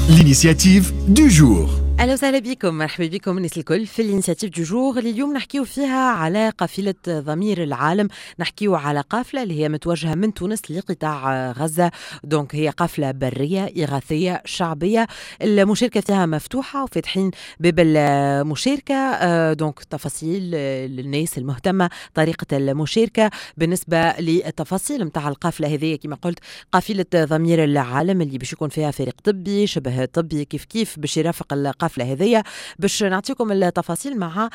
L'initiative du jour. أهلا وسهلا بكم، مرحبا بكم الناس الكل في الانسياتيف دو جور اللي اليوم نحكيو فيها على قافلة ضمير العالم. نحكيو على قافلة اللي هي متوجهة من تونس لقطاع غزة، دونك هي قافلة برية إغاثية شعبية. المشاركة فيها مفتوحة وفاتحين باب المشاركة، دونك تفاصيل للناس المهتمة، طريقة المشاركة بالنسبة للتفاصيل متاع القافلة هذه. كما قلت قافلة ضمير العالم اللي باش يكون فيها فريق طبي شبه طبي كيف باش يرافق القافلة هذية. باش نعطيكم التفاصيل مع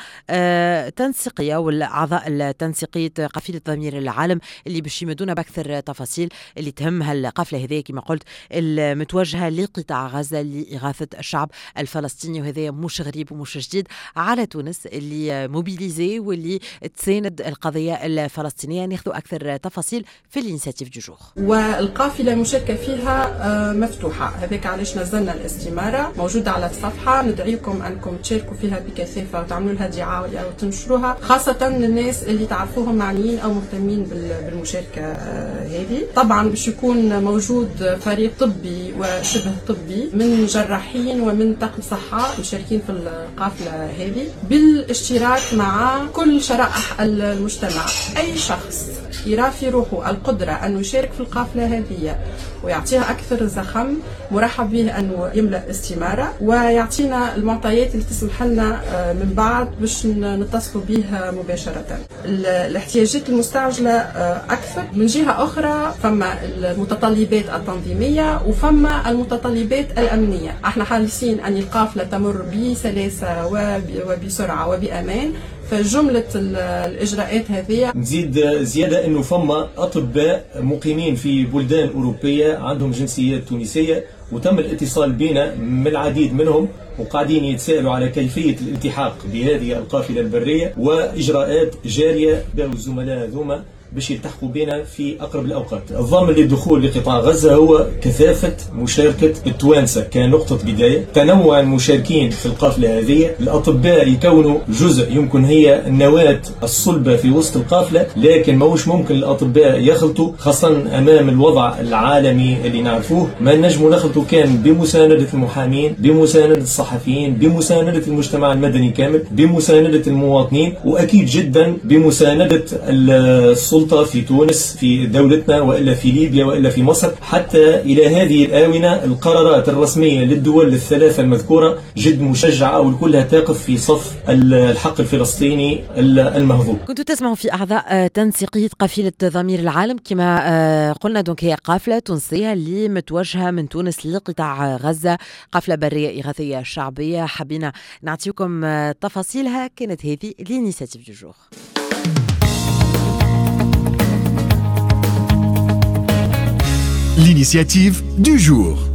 تنسيقية والأعضاء التنسيقية قافلة ضمير العالم اللي باش يمدونا بأكثر تفاصيل اللي تهمها القافلة هذية. كما قلت المتوجهة لقطاع غزة لإغاثة الشعب الفلسطيني، وهذا مش غريب ومش جديد على تونس اللي موبيليزي واللي تساند القضية الفلسطينية. ناخذوا أكثر تفاصيل في الانسياتيف دو جور. والقافلة مشاركة فيها مفتوحة، هذاك علاش نزلنا الاستمارة موجودة على الصفحة. ندعيكم أنكم تشاركوا فيها بكثافة وتعملوا لها دعاية وتنشروها، خاصة للناس اللي تعرفوهم معنيين أو مهتمين بالمشاركة هذه. طبعا باش يكون موجود فريق طبي وشبه طبي من جراحين ومن طاقم صحة مشاركين في القافلة هذه بالاشتراك مع كل شرائح المجتمع. أي شخص يرى في روحه القدرة أن يشارك في القافلة هذه ويعطيها أكثر زخم، مرحب به أنه يملأ استمارة ويعطينا المعطيات اللي تسمح لنا من بعد باش نتصلوا به مباشرة. الاحتياجات المستعجلة أكثر. من جهة أخرى فما المتطلبات التنظيمية وفما المتطلبات الأمنية. احنا حريصين أن القافلة تمر بسلاسة وبسرعة وبأمان. فجملة الإجراءات هذه نزيد زيادة أنه فما أطباء مقيمين في بلدان أوروبية عندهم جنسيات تونسية، وتم الاتصال بنا من العديد منهم وقاعدين يتساءلوا على كيفية الالتحاق بهذه القافلة البرية، وإجراءات جارية بالزملاء ذوما باش يلتحقوا بنا في أقرب الأوقات. الضامن للدخول لقطاع غزة هو كثافة مشاركة التوانسة كنقطة بداية، تنوع المشاركين في القافلة هذه. الأطباء يكونوا جزء يمكن هي النواة الصلبة في وسط القافلة، لكن موش ممكن الأطباء يخلطوا، خاصة أمام الوضع العالمي اللي نعرفوه. ما نجموا نخلطوا كان بمساندة المحامين، بمساندة الصحفيين، بمساندة المجتمع المدني كامل، بمساندة المواطنين، وأكيد جدا بمساندة السلطة في تونس في دولتنا وإلا في ليبيا وإلا في مصر. حتى إلى هذه الآونة القرارات الرسمية للدول الثلاثة المذكورة جد مشجعة والكلها تقف في صف الحق الفلسطيني المهضوم. كنتوا تسمعوا في أعضاء تنسيقية قافلة ضمير العالم. كما قلنا دونك هي قافلة تونسية اللي متوجهة من تونس لقطاع غزة، قافلة برية إغاثية شعبية. حبينا نعطيكم تفاصيلها. كانت هذه الانيسياتيف دو جور. L'initiative du jour.